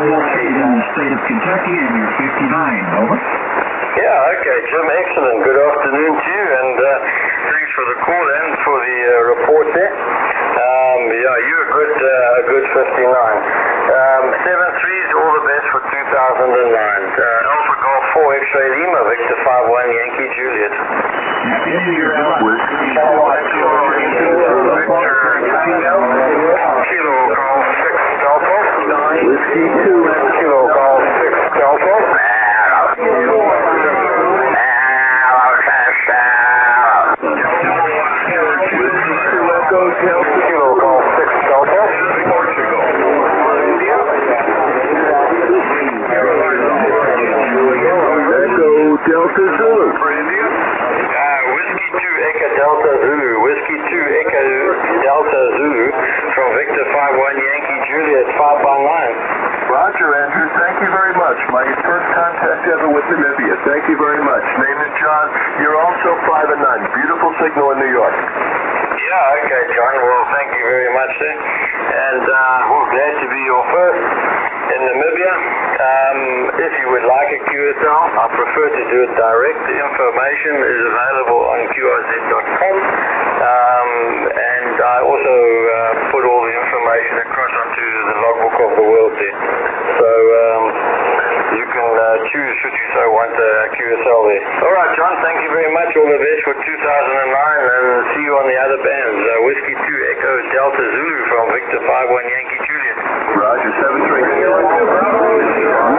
in the state of Kentucky, and you're 59. Over. Yeah, okay, Jim, excellent. Good afternoon to you, and thanks for the call and for the report there. Yeah, you're a good 59. 7-3s, all the best for 2009. Alpha Golf 4 X-Ray Lima, Victor 5-1 Yankee Juliet. Happy New Year, Al. Kilo Golf 6 Delta. Whiskey 2 Kilo Golf 6 Delta. Kilo Golf 6 Delta. Portugal. Echo Delta Zulu. Whiskey 2 Echo Delta Zulu. Whiskey 2 Echo Delta Zulu from Victor 5-1 Yankee Juliet 5-9. Roger, Andrew. Thank you very much. My first contact ever with Namibia. Thank you very much. Name is John. You're also 5-9. Beautiful signal in New York. Yeah, okay, John. Well, thank you very much, sir. And we're glad to be your first in Namibia. If you would like a QSL, I prefer to do it direct. The information is available on QRZ.com. And I also put all the information across onto the logbook of the world there. So you can choose, should you so want, a QSL there. All right, John, thank you very much. All the best for 2009, and see you on the other bands. Whiskey 2 Echo Delta Zulu from Victor 5-1 Yankee Juliet. Roger, 7-3.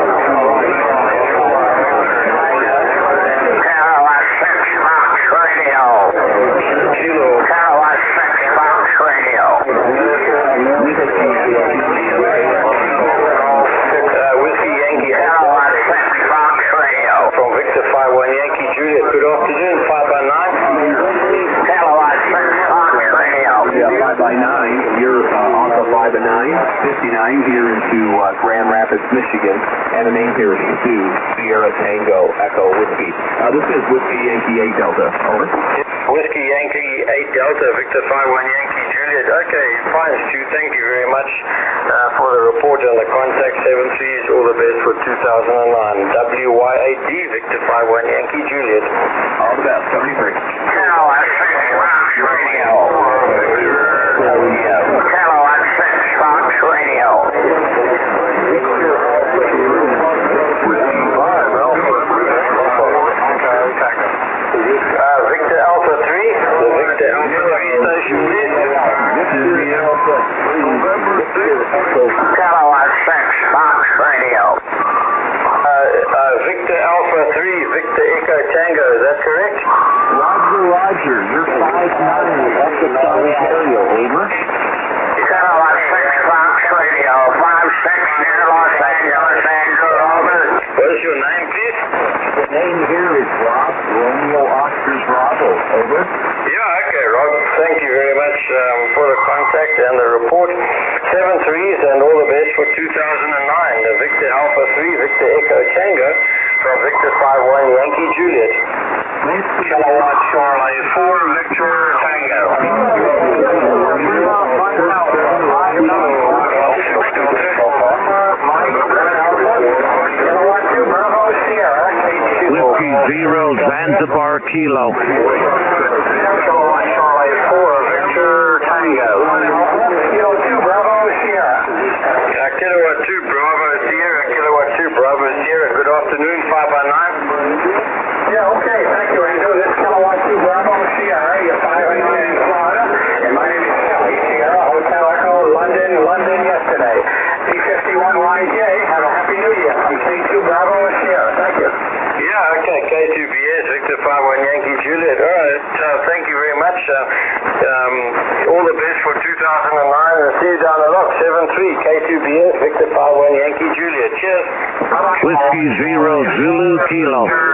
Good afternoon, 5-9. Yeah, 5-9. You're also 5-9. 59 here into Grand Rapids, Michigan. And the name here is Stu, Sierra Tango Echo Whiskey. This is Whiskey Yankee 8 Delta. Over. Whiskey Yankee 8 Delta, Victor 5-1 Yankee Juliet. Okay, fine, Stu. Thank you very much for the report and the contact. 7-3s, all the best for 2009. WY8D, Victor 5-1 Yankee Juliet. All the best. 73. Victor Alpha 3, the Victor Alpha 3 station lead. Victor Alpha 3, Victor Echo Tango, is that correct? Roger. You're 5-9 with Essex, Ontario. Over. What is your name, please? The name here is Rob, Romeo Oscar Bravo. Over. Yeah, okay, Rob. Thank you very much for the contact and the report. 7-3s and all the best for 2009. The Victor Alpha 3, Victor Echo Tango from Victor 5-1 Yankee Juliet. Kilowatt Charlie 4, Victor Tango. Whiskey 0 Zanzibar Kilo. Kilowatt Charlie 4, Victor Tango. Kilowatt 2 Bravo Sierra, Kilowatt 2 Bravo Sierra. Good afternoon, 5-9. Yeah, okay, thank you, Andrew. This is Kilowatt 2 Bravo Sierra. You're 5-9 in Florida. And my name is Kelly Sierra, Hotel Echo, London yesterday. P51YJ, have a happy new year. I'm K2 Bravo Sierra, thank you. Yeah, okay, K2BS, Victor 5-1 Yankee Juliet. All right, thank you very much. All the best for 2009, and see you down the lock. 7-3, K2BS, Victor 5-1 Yankee Juliet. Cheers. Whiskey 0 Zulu Kilo.